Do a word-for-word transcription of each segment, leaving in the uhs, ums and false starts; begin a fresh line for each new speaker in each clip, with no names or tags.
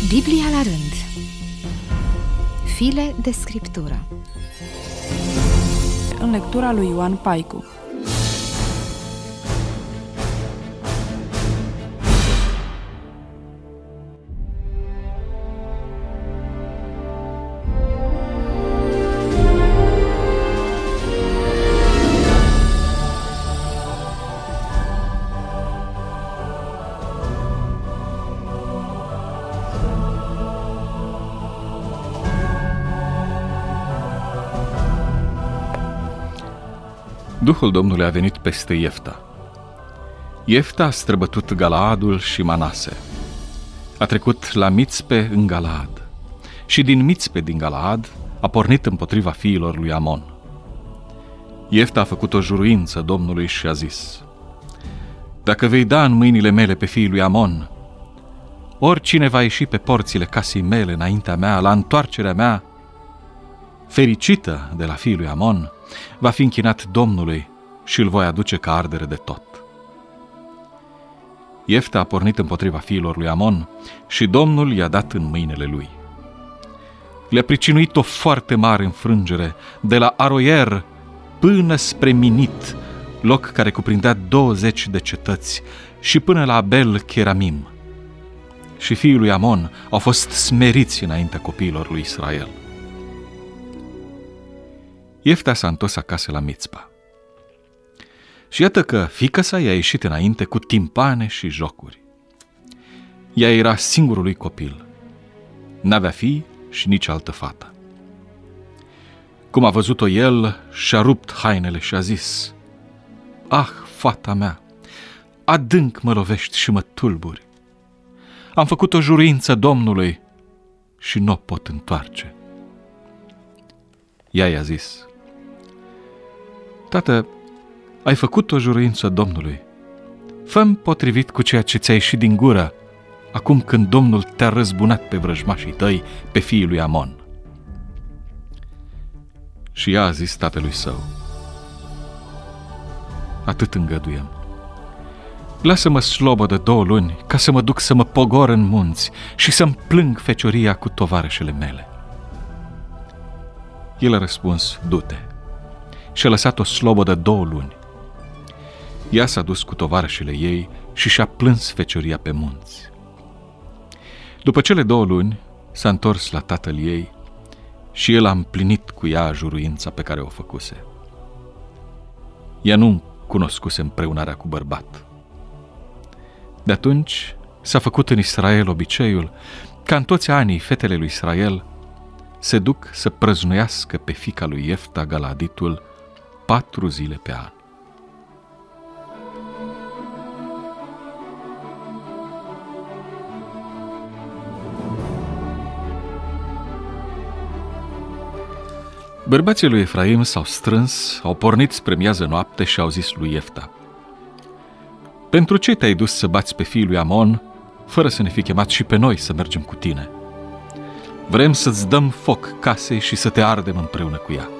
Biblia la rând. File de scriptură.
În lectura lui Ioan Paicu.
Duhul Domnului a venit peste Iefta. Iefta a străbătut Galaadul și Manase. A trecut la Mițpe în Galaad și din Mițpe din Galaad a pornit împotriva fiilor lui Amon. Iefta a făcut o juruință Domnului și a zis: dacă vei da în mâinile mele pe fiii lui Amon, oricine va ieși pe porțile casei mele înaintea mea, la întoarcerea mea, fericită de la fiii lui Amon, va fi închinat Domnului și îl voi aduce ca ardere de tot. Iefta a pornit împotriva fiilor lui Amon și Domnul i-a dat în mâinile lui. Le-a pricinuit o foarte mare înfrângere de la Aroier până spre Minit, loc care cuprindea douăzeci de cetăți, și până la Abel Cheramim. Și fiii lui Amon au fost smeriți înaintea copiilor lui Israel. Iefta s-a întors acasă la Mițpa. Și iată că fiica sa i-a ieșit înainte cu timpane și jocuri. Ea era singurul lui copil. N-avea fii și nici altă fată. Cum a văzut-o el, și-a rupt hainele și a zis: ah, fata mea, adânc mă lovești și mă tulburi. Am făcut o juruință Domnului și nu o pot întoarce. Ea i-a zis: tată, ai făcut o juruință Domnului. Fă-mi potrivit cu ceea ce ți-a ieșit din gură, acum când Domnul te-a răzbunat pe vrăjmașii tăi, pe fiii lui Amon. Și ea a zis tatălui său: atât îngăduiem. Lasă-mă slobă de două luni, ca să mă duc să mă pogor în munți și să-mi plâng fecioria cu tovarășele mele. El a răspuns: du-te. Și a lăsat-o slobodă două luni. Ea s-a dus cu tovarășele ei și și-a plâns fecioria pe munți. După cele două luni s-a întors la tatăl ei și el a împlinit cu ea juruința pe care o făcuse. Ea nu cunoscuse împreunarea cu bărbat. De atunci s-a făcut în Israel obiceiul ca în toți anii fetele lui Israel se duc să prăznuiască pe fiica lui Iefta Galaditul patru zile pe an. Bărbații lui Efraim s-au strâns, au pornit spre miază noapte și au zis lui Iefta: pentru ce te-ai dus să bați pe fiii lui Amon, fără să ne fi chemat și pe noi să mergem cu tine? Vrem să-ți dăm foc casei și să te ardem împreună cu ea.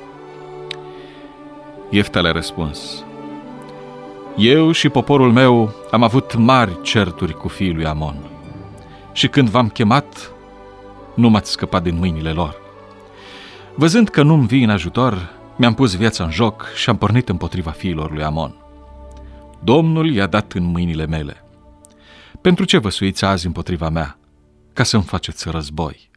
Iefta le-a răspuns: eu și poporul meu am avut mari certuri cu fiii lui Amon și când v-am chemat, nu m-ați scăpat din mâinile lor. Văzând că nu-mi vii în ajutor, mi-am pus viața în joc și am pornit împotriva fiilor lui Amon. Domnul i-a dat în mâinile mele. Pentru ce vă suiți azi împotriva mea, ca să-mi faceți război?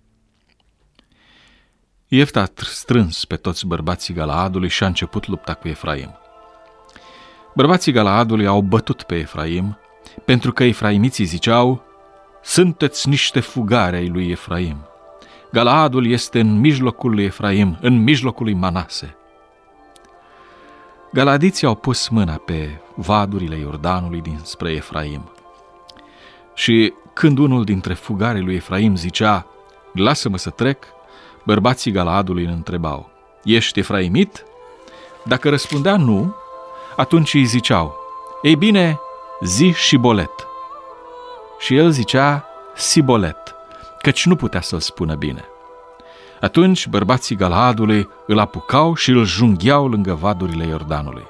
Iefta a strâns pe toți bărbații Galaadului și a început lupta cu Efraim. Bărbații Galaadului au bătut pe Efraim, pentru că efraimiții ziceau: sunteți niște fugari ai lui Efraim. Galaadul este în mijlocul lui Efraim, în mijlocul lui Manase. Galadiții au pus mâna pe vadurile Iordanului dinspre Efraim. Și când unul dintre fugarii lui Efraim zicea: lasă-mă să trec, bărbații Galaadului îl întrebau: ești efraimit? Dacă răspundea nu, atunci îi ziceau: ei bine, zi Șibolet. Și el zicea Sibolet, căci nu putea să-l spună bine. Atunci bărbații Galaadului îl apucau și îl jungheau lângă vadurile Iordanului.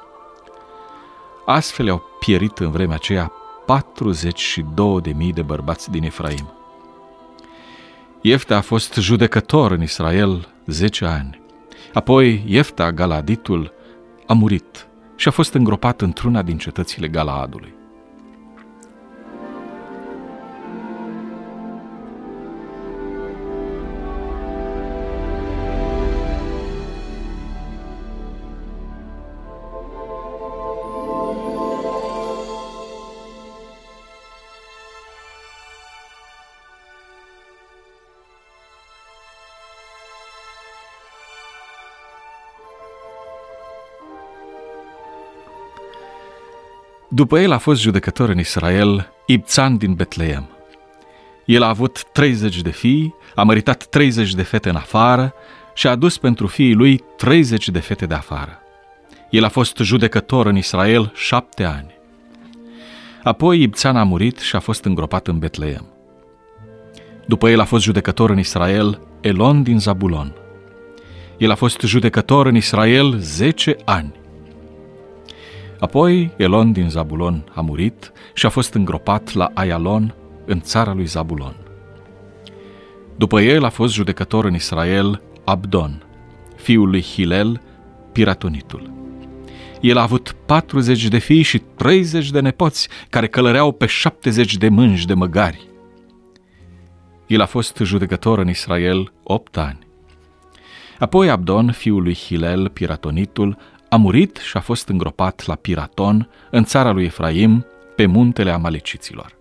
Astfel au pierit în vremea aceea patruzeci și două de mii de bărbați din Efraim. Iefta a fost judecător în Israel zece ani. Apoi Iefta, Galaditul, a murit și a fost îngropat într-una din cetățile Galaadului. După el a fost judecător în Israel Ibțan din Betleem. El a avut treizeci de fii, a măritat treizeci de fete în afară și a adus pentru fiii lui treizeci de fete de afară. El a fost judecător în Israel șapte ani. Apoi Ibțan a murit și a fost îngropat în Betleem. După el a fost judecător în Israel Elon din Zabulon. El a fost judecător în Israel zece ani. Apoi Elon din Zabulon a murit și a fost îngropat la Aialon, în țara lui Zabulon. După el a fost judecător în Israel Abdon, fiul lui Hilel, piratonitul. El a avut patruzeci de fii și treizeci de nepoți care călăreau pe șaptezeci de mânji de măgari. El a fost judecător în Israel opt ani. Apoi Abdon, fiul lui Hilel, piratonitul, a murit și a fost îngropat la Piraton, în țara lui Efraim, pe muntele Amaleciților.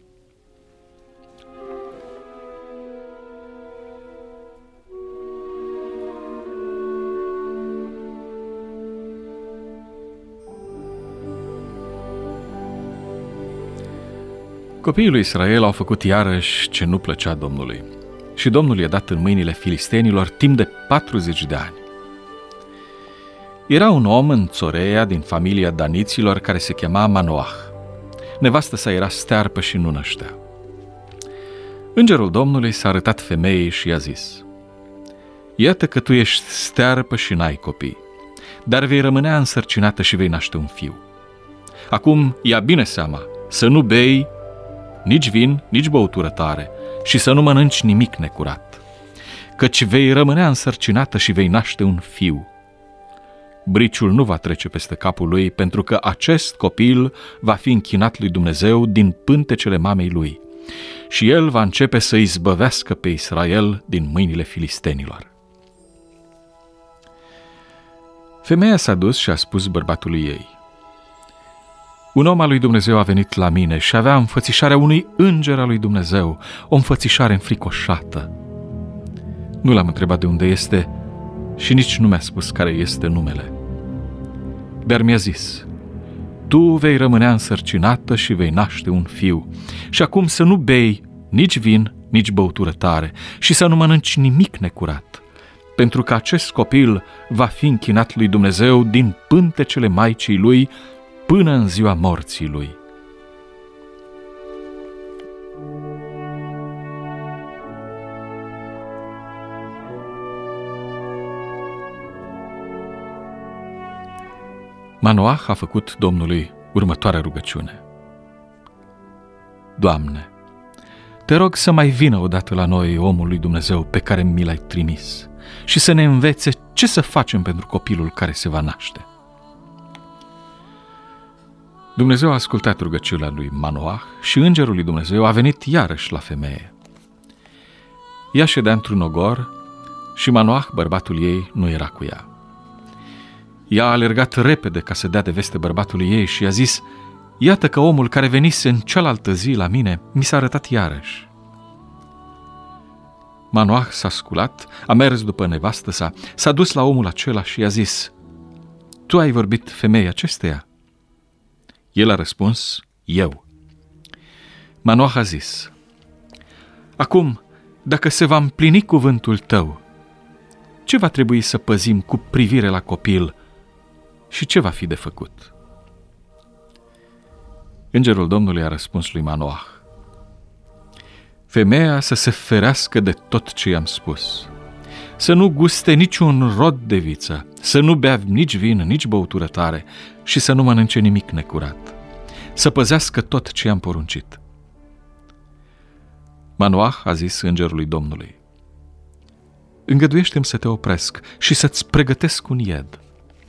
Copiii lui Israel au făcut iarăși ce nu plăcea Domnului și Domnul i-a dat în mâinile filistenilor timp de patruzeci de ani. Era un om în Țorea din familia daniților care se chema Manoah. Nevastă sa era stearpă și nu năștea. Îngerul Domnului s-a arătat femeii și i-a zis: iată că tu ești stearpă și n-ai copii, dar vei rămânea însărcinată și vei naște un fiu. Acum ia bine seama să nu bei nici vin, nici băutură tare și să nu mănânci nimic necurat, căci vei rămânea însărcinată și vei naște un fiu. Briciul nu va trece peste capul lui, pentru că acest copil va fi închinat lui Dumnezeu din pântecele mamei lui și el va începe să izbăvească pe Israel din mâinile filistenilor. Femeia s-a dus și a spus bărbatului ei: un om al lui Dumnezeu a venit la mine și avea înfățișarea unui înger al lui Dumnezeu, o înfățișare înfricoșată. Nu l-am întrebat de unde este și nici nu mi-a spus care este numele. Dar mi-a zis: tu vei rămânea însărcinată și vei naște un fiu. Și acum să nu bei nici vin, nici băutură tare și să nu mănânci nimic necurat, pentru că acest copil va fi închinat lui Dumnezeu din pântecele maicii lui până în ziua morții lui. Manoah a făcut Domnului următoarea rugăciune: Doamne, te rog să mai vină odată la noi omul lui Dumnezeu pe care mi l-ai trimis și să ne învețe ce să facem pentru copilul care se va naște. Dumnezeu a ascultat rugăciunea lui Manoah și îngerul lui Dumnezeu a venit iarăși la femeie. Ea ședea într-un ogor și Manoah, bărbatul ei, nu era cu ea. Ea a alergat repede ca să dea de veste bărbatului ei și i-a zis: iată că omul care venise în cealaltă zi la mine mi s-a arătat iarăși. Manoah s-a sculat, a mers după nevastă sa, s-a dus la omul acela și i-a zis: tu ai vorbit femeii acesteia? El a răspuns: eu. Manoah a zis: acum, dacă se va împlini cuvântul tău, ce va trebui să păzim cu privire la copil și ce va fi de făcut? Îngerul Domnului a răspuns lui Manoah: femeia să se ferească de tot ce i-am spus, să nu guste niciun rod de viță, să nu bea nici vin, nici băutură tare și să nu mănânce nimic necurat, să păzească tot ce i-am poruncit. Manoah a zis îngerului Domnului: îngăduiește-mi să te opresc și să-ți pregătesc un ied.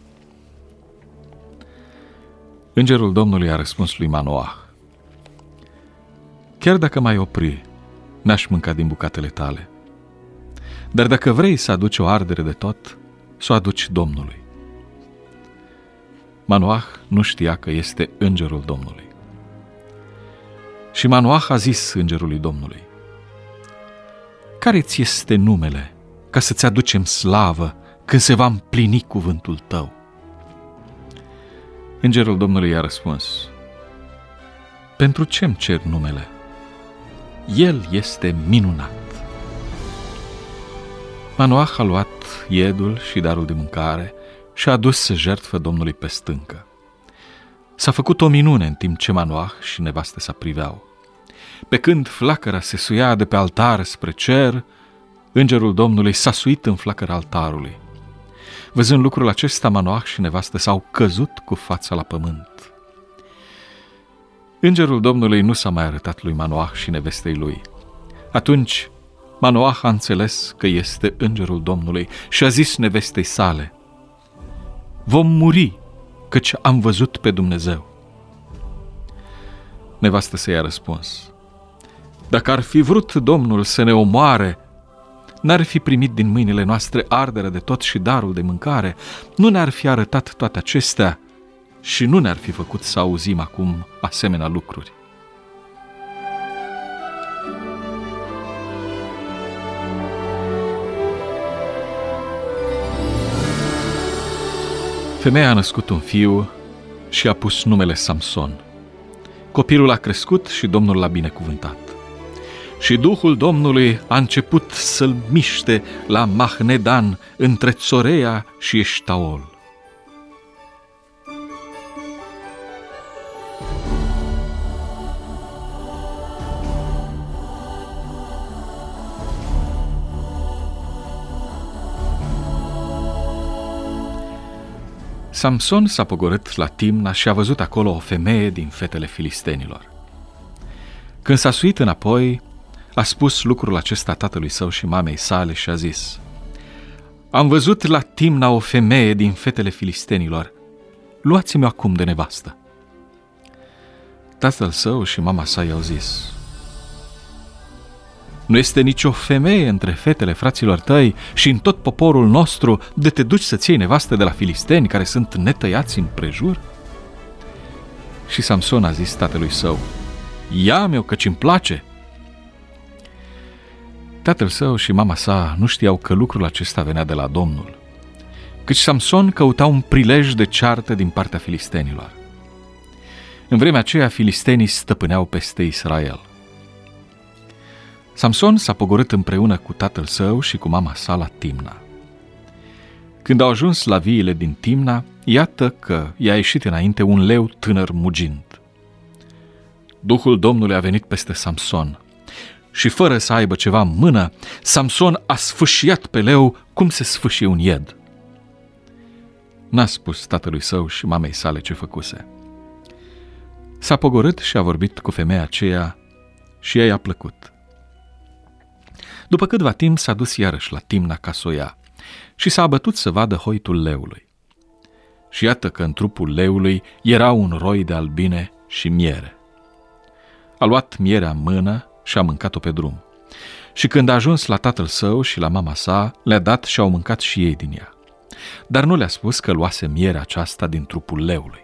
Îngerul Domnului a răspuns lui Manoah: chiar dacă m-ai opri, n-aș mânca din bucatele tale. Dar dacă vrei să aduci o ardere de tot, să o aduci Domnului. Manoah nu știa că este îngerul Domnului. Și Manoah a zis îngerului Domnului: care ți este numele, ca să-ți aducem slavă când se va împlini cuvântul tău? Îngerul Domnului i-a răspuns: pentru ce-mi cer numele? El este minunat. Manoah a luat iedul și darul de mâncare și a adus jertfă Domnului pe stâncă. S-a făcut o minune în timp ce Manoah și nevastă sa priveau. Pe când flacăra se suia de pe altar spre cer, îngerul Domnului s-a suit în flacăra altarului. Văzând lucrul acesta, Manoah și nevastă s-au căzut cu fața la pământ. Îngerul Domnului nu s-a mai arătat lui Manoah și nevestei lui. Atunci Manoah a înțeles că este îngerul Domnului și a zis nevestei sale: vom muri, căci am văzut pe Dumnezeu. Nevastă sa i-a răspuns: dacă ar fi vrut Domnul să ne omoare, n-ar fi primit din mâinile noastre arderea de tot și darul de mâncare, nu ne-ar fi arătat toate acestea și nu ne-ar fi făcut să auzim acum asemenea lucruri. Femeia a născut un fiu și a pus numele Samson. Copilul a crescut și Domnul l-a binecuvântat. Și Duhul Domnului a început să-l miște la Mahnedan, între Țorea și Eștaol. Samson s-a pogorât la Timna și a văzut acolo o femeie din fetele filistenilor. Când s-a suit înapoi, a spus lucrul acesta tatălui său și mamei sale și a zis: am văzut la Timna o femeie din fetele filistenilor, luați-mi-o acum de nevastă. Tatăl său și mama sa i-au zis: nu este nicio femeie între fetele fraților tăi și în tot poporul nostru de te duci să-ți iei nevastă de la filisteni care sunt netăiați împrejur? Și Samson a zis tatălui său: ia-mi-o, căci îmi place. Tatăl său și mama sa nu știau că lucrul acesta venea de la Domnul, căci Samson căuta un prilej de ceartă din partea filistenilor. În vremea aceea filistenii stăpâneau peste Israel. Samson s-a pogorât împreună cu tatăl său și cu mama sa la Timna. Când au ajuns la viile din Timna, iată că i-a ieșit înainte un leu tânăr mugind. Duhul Domnului a venit peste Samson și, fără să aibă ceva în mână, Samson a sfâșiat pe leu cum se sfâșie un ied. N-a spus tatălui său și mamei sale ce făcuse. S-a pogorât și a vorbit cu femeia aceea și ea i-a plăcut. După câtva timp s-a dus iarăși la Timna ca să o ia și s-a abătut să vadă hoitul leului. Și iată că în trupul leului era un roi de albine și miere. A luat mierea în mână și a mâncat-o pe drum. Și când a ajuns la tatăl său și la mama sa, le-a dat și au mâncat și ei din ea. Dar nu le-a spus că luase mierea aceasta din trupul leului.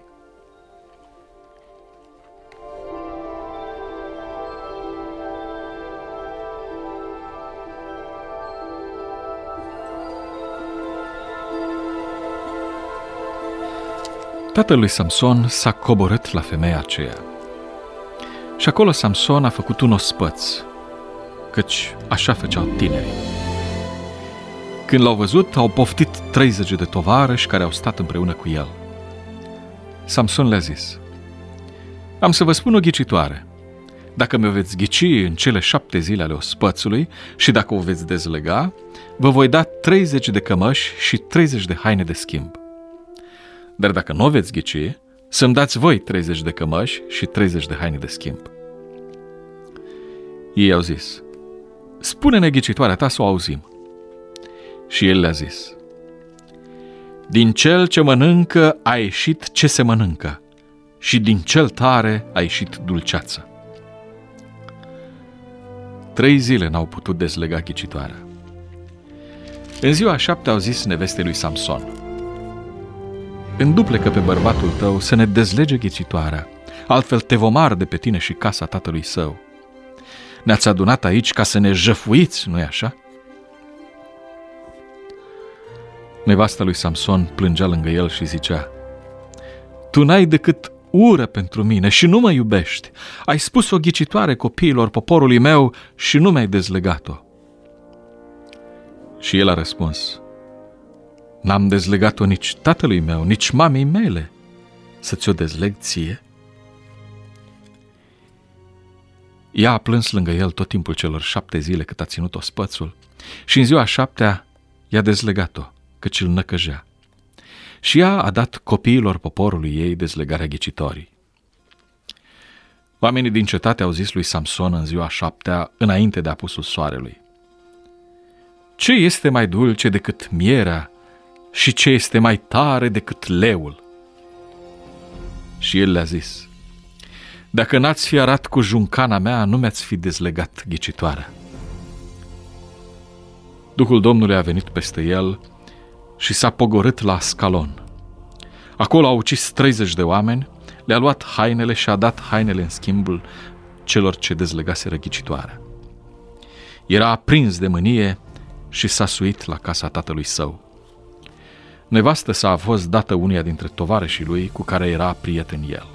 Tatăl lui Samson s-a coborât la femeia aceea. Și acolo Samson a făcut un ospăț, căci așa făceau tinerii. Când l-au văzut, au poftit treizeci de tovarăși care au stat împreună cu el. Samson le-a zis: am să vă spun o ghicitoare. Dacă mi-o veți ghici în cele șapte zile ale ospățului și dacă o veți dezlega, vă voi da treizeci de cămăși și treizeci de haine de schimb. Dar dacă nu o veți ghici, să-mi dați voi treizeci de cămăși și treizeci de haine de schimb. Ei au zis: spune-ne ghicitoarea ta să o auzim. Și el le-a zis: din cel ce mănâncă a ieșit ce se mănâncă, și din cel tare a ieșit dulceață. Trei zile n-au putut dezlega ghicitoarea. În ziua a șaptea au zis nevestei lui Samson: înduplecă pe bărbatul tău să ne dezlege ghicitoarea, altfel te vom arde pe tine și casa tatălui său. Ne-ați adunat aici ca să ne jăfuiți, nu-i așa? Nevasta lui Samson plângea lângă el și zicea: tu n-ai decât ură pentru mine și nu mă iubești. Ai spus o ghicitoare copiilor poporului meu și nu mi-ai dezlegat-o. Și el a răspuns: n-am dezlegat-o nici tatălui meu, nici mamei mele, să ți-o dezleg ție? Ea a plâns lângă el tot timpul celor șapte zile cât a ținut ospățul și în ziua a șaptea i-a dezlegat-o, căci îl năcăjea. Și ea a dat copiilor poporului ei dezlegarea ghicitorii. Oamenii din cetate au zis lui Samson în ziua a șaptea, înainte de apusul soarelui: ce este mai dulce decât mierea și ce este mai tare decât leul? Și el le-a zis: dacă n-ați fi arat cu juncana mea, nu mi-ați fi dezlegat ghicitoarea. Duhul Domnului a venit peste el și s-a pogorât la Ascalon. Acolo a ucis treizeci de oameni, le-a luat hainele și a dat hainele în schimbul celor ce dezlegaseră ghicitoarea. Era aprins de mânie și s-a suit la casa tatălui său. Nevastă sa a fost dată unuia dintre tovarășii lui cu care era prieten el.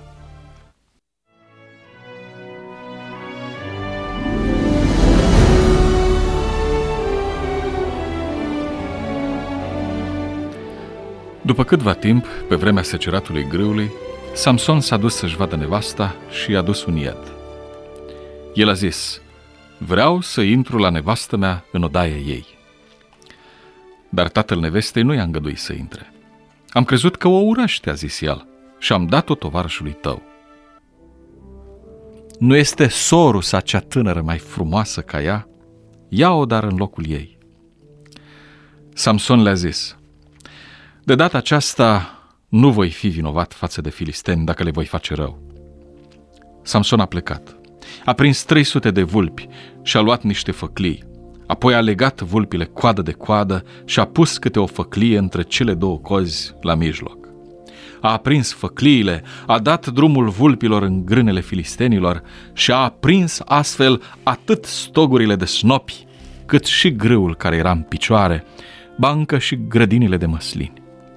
După câtva timp, pe vremea seceratului grâului, Samson s-a dus să-și vadă nevasta și i-a dus un ied. El a zis: vreau să intru la nevastă mea în odaia ei. Dar tatăl nevestei nu i-a îngăduit să intre. Am crezut că o urăște, a zis el, și am dat-o tovarășului tău. Nu este sorusa cea tânără mai frumoasă ca ea? Ia-o dar în locul ei. Samson le-a zis: de data aceasta nu voi fi vinovat față de filisteni dacă le voi face rău. Samson a plecat. A prins trei sute de vulpi și a luat niște făclii. Apoi a legat vulpile coadă de coadă și a pus câte o făclie între cele două cozi la mijloc. A aprins făcliile, a dat drumul vulpilor în grânele filistenilor și a aprins astfel atât stogurile de snopi, cât și grâul care era în picioare, ba încă și grădinile de măslini.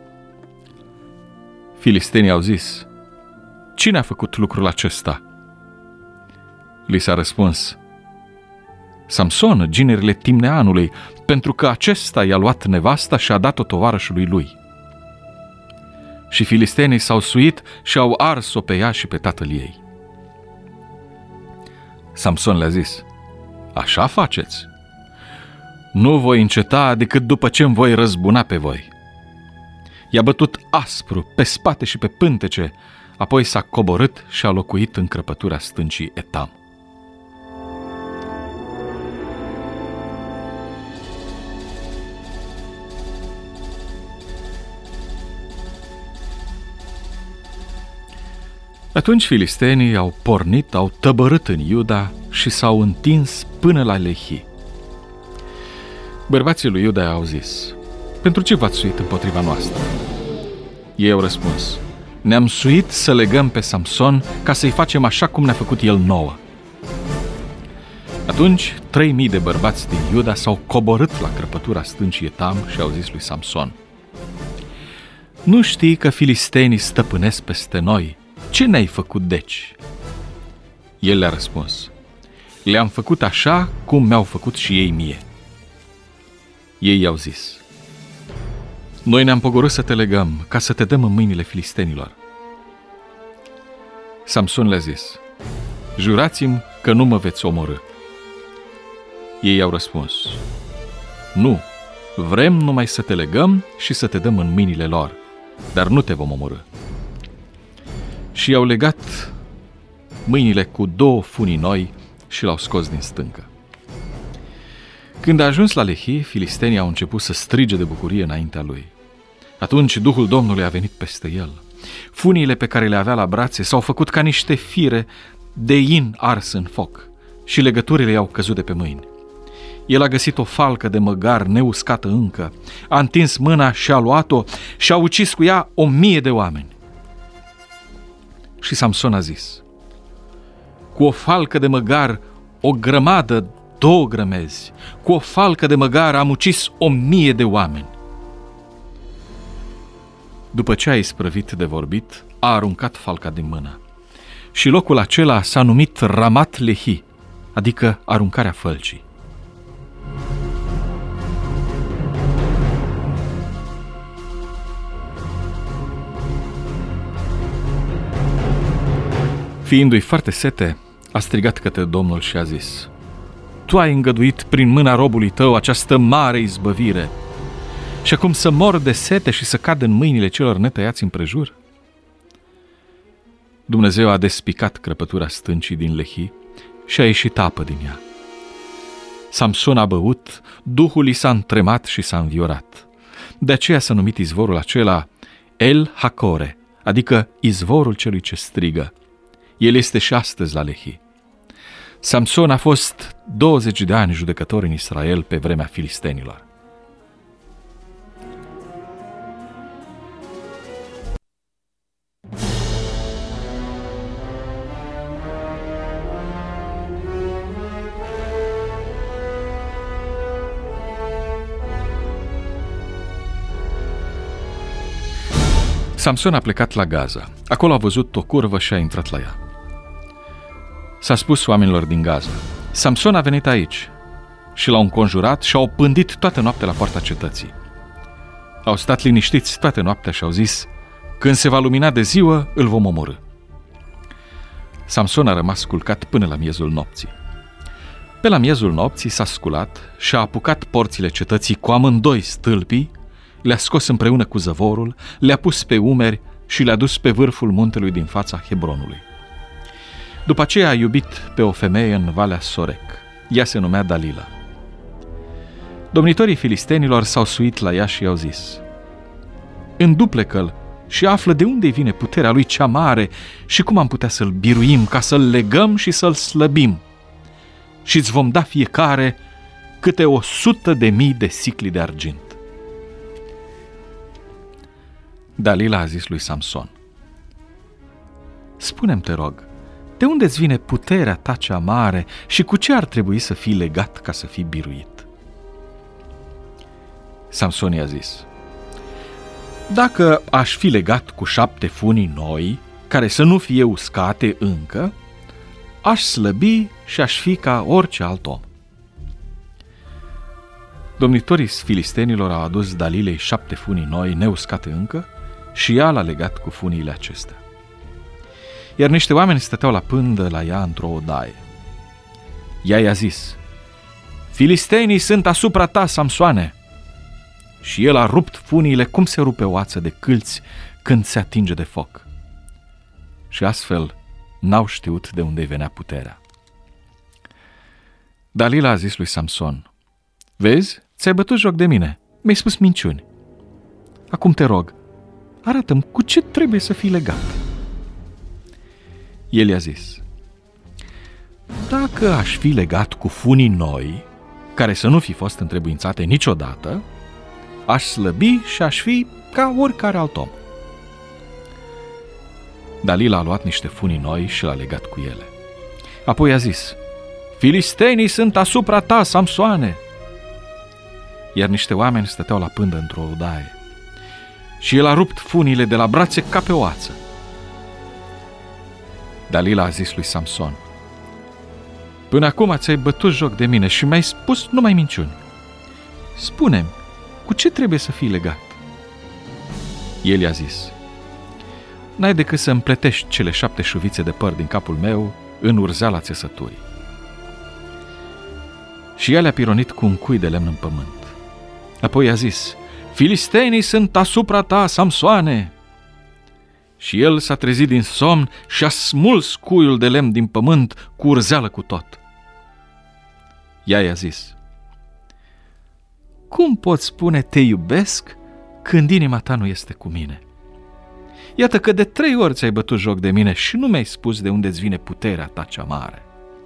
Filistenii au zis: cine a făcut lucrul acesta? Li s-a răspuns: Samson, ginerile Timneanului, pentru că acesta i-a luat nevasta și a dat-o tovarășului lui. Și filistenii s-au suit și au ars-o pe ea și pe tatăl ei. Samson le-a zis: așa faceți? Nu voi înceta decât după ce îmi voi răzbuna pe voi. I-a bătut aspru pe spate și pe pântece, apoi s-a coborât și a locuit în crăpătura stâncii Etam. Atunci filistenii au pornit, au tăbărât în Iuda și s-au întins până la Lehi. Bărbații lui Iuda au zis: pentru ce v-ați suit împotriva noastră? Ei au răspuns: ne-am suit să legăm pe Samson ca să-i facem așa cum ne-a făcut el nouă. Atunci trei mii de bărbați din Iuda s-au coborât la crăpătura stâncii Etam și au zis lui Samson: nu știi că filistenii stăpânesc peste noi? Ce ne-ai făcut deci? El le-a răspuns: le-am făcut așa cum mi-au făcut și ei mie. Ei i-au zis: noi ne-am pogorât să te legăm ca să te dăm în mâinile filistenilor. Samson le-a zis: jurați-mi că nu mă veți omorî. Ei i-au răspuns: nu, vrem numai să te legăm și să te dăm în mâinile lor, dar nu te vom omorî. Și i-au legat mâinile cu două funii noi și l-au scos din stâncă. Când a ajuns la Lehi, filistenii au început să strige de bucurie înaintea lui. Atunci Duhul Domnului a venit peste el. Funiile pe care le avea la brațe s-au făcut ca niște fire de in ars în foc și legăturile i-au căzut de pe mâini. El a găsit o falcă de măgar neuscată încă, a întins mâna și a luat-o și a ucis cu ea o mie de oameni. Și Samson a zis: cu o falcă de măgar, o grămadă, două grămezi, cu o falcă de măgar am ucis o mie de oameni. După ce a isprăvit de vorbit, a aruncat falca din mână. Și locul acela s-a numit Ramat Lehi, adică aruncarea fălcii. Fiindu-i foarte sete, a strigat către Domnul și a zis: Tu ai îngăduit prin mâna robului tău această mare izbăvire și acum să mor de sete și să cad în mâinile celor netăiați împrejur? Dumnezeu a despicat crăpătura stâncii din Lehi și a ieșit apă din ea. Samson a băut, duhul i s-a întremat și s-a înviorat. De aceea s-a numit izvorul acela El Hacore, adică izvorul celui ce strigă. El este și astăzi la Lehi. Samson a fost douăzeci de ani judecător în Israel pe vremea filistenilor. Samson a plecat la Gaza. Acolo a văzut o curvă și a intrat la ea. S-a spus oamenilor din Gaza: Samson a venit aici, și l-au înconjurat și au pândit toată noaptea la poarta cetății. Au stat liniștiți toată noaptea și au zis: când se va lumina de ziua, îl vom omorî. Samson a rămas culcat până la miezul nopții. Pe la miezul nopții s-a sculat și a apucat porțile cetății cu amândoi stâlpii, le-a scos împreună cu zăvorul, le-a pus pe umeri și le-a dus pe vârful muntelui din fața Hebronului. După aceea a iubit pe o femeie în Valea Sorec. Ea se numea Dalila. Domnitorii filistenilor s-au suit la ea și i-au zis: înduplecă-l și află de unde vine puterea lui cea mare și cum am putea să-l biruim, ca să-l legăm și să-l slăbim. Și îți vom da fiecare câte o sută de mii de sicli de argint. Dalila a zis lui Samson: spune-mi, te rog, de unde îți vine puterea ta cea mare și cu ce ar trebui să fii legat ca să fii biruit? Samson i-a zis: dacă aș fi legat cu șapte funii noi, care să nu fie uscate încă, aș slăbi și aș fi ca orice alt om. Domnitorii filistenilor au adus Dalilei șapte funii noi, neuscate încă, și ea l-a legat cu funiile acestea. Iar niște oameni stăteau la pândă la ea într-o odaie. Ea i-a zis: filistenii sunt asupra ta, Samsoane! Și el a rupt funiile cum se rupe o ață de câlți când se atinge de foc. Și astfel n-au știut de unde venea puterea. Dalila a zis lui Samson: vezi, ți-ai bătut joc de mine, mi-ai spus minciuni. Acum te rog, arată-mi cu ce trebuie să fii legat. El i-a zis: dacă aș fi legat cu funii noi, care să nu fi fost întrebuințate niciodată, aș slăbi și aș fi ca oricare alt om. Dalila a luat niște funii noi și l-a legat cu ele. Apoi a zis: filistenii sunt asupra ta, Samsoane! Iar niște oameni stăteau la pândă într-o odaie. Și el a rupt funile de la brațe ca pe o ață. Dalila a zis lui Samson: până acum ți-ai bătut joc de mine și mi-ai spus numai minciuni. Spune-mi, cu ce trebuie să fii legat? El i-a zis: n-ai decât să împletești cele șapte șuvițe de păr din capul meu în urzeala țesăturii. Și ea le-a pironit cu un cui de lemn în pământ. Apoi a zis: filistenii sunt asupra ta, Samsoane! Și el s-a trezit din somn și a smuls cuiul de lemn din pământ cu urzeală cu tot. Ea i-a zis: cum poți spune te iubesc când inima ta nu este cu mine? Iată că de trei ori ți-ai bătut joc de mine și nu mi-ai spus de unde îți vine puterea ta cea mare.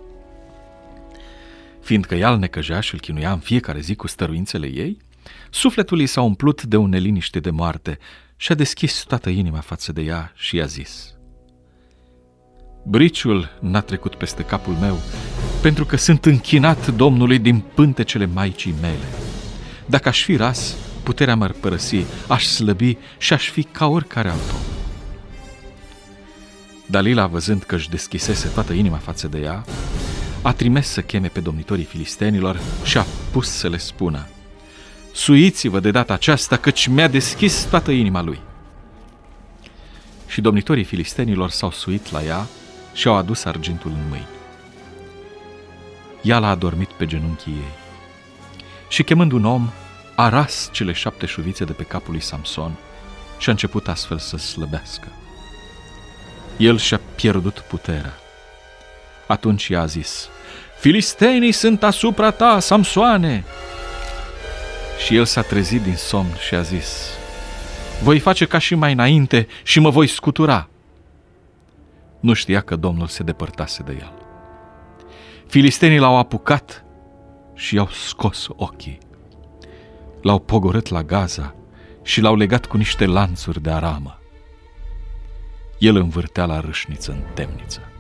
Fiindcă ea îl necăjea și îl chinuia în fiecare zi cu stăruințele ei, sufletul ei s-a umplut de o neliniște de moarte și a deschis toată inima față de ea și i-a zis: briciul n-a trecut peste capul meu, pentru că sunt închinat Domnului din pântecele maicii mele. Dacă aș fi ras, puterea m-ar părăsi, aș slăbi și aș fi ca oricare alt om. Dalila, văzând că își deschisese toată inima față de ea, a trimis să cheme pe domnitorii filistenilor și a pus să le spună: suiți-vă de data aceasta, căci mi-a deschis toată inima lui. Și domnitorii filistenilor s-au suit la ea și au adus argintul în mâini. Ea l-a adormit pe genunchii ei și, chemând un om, a ras cele șapte șuvițe de pe capul lui Samson și a început astfel să slăbească. El și-a pierdut puterea. Atunci i-a zis: filistenii sunt asupra ta, Samsoane! Și el s-a trezit din somn și a zis: voi face ca și mai înainte și mă voi scutura. Nu știa că Domnul se depărtase de el. Filistenii l-au apucat și i-au scos ochii. L-au pogorât la Gaza și l-au legat cu niște lanțuri de aramă. El învârtea la râșniță în temniță.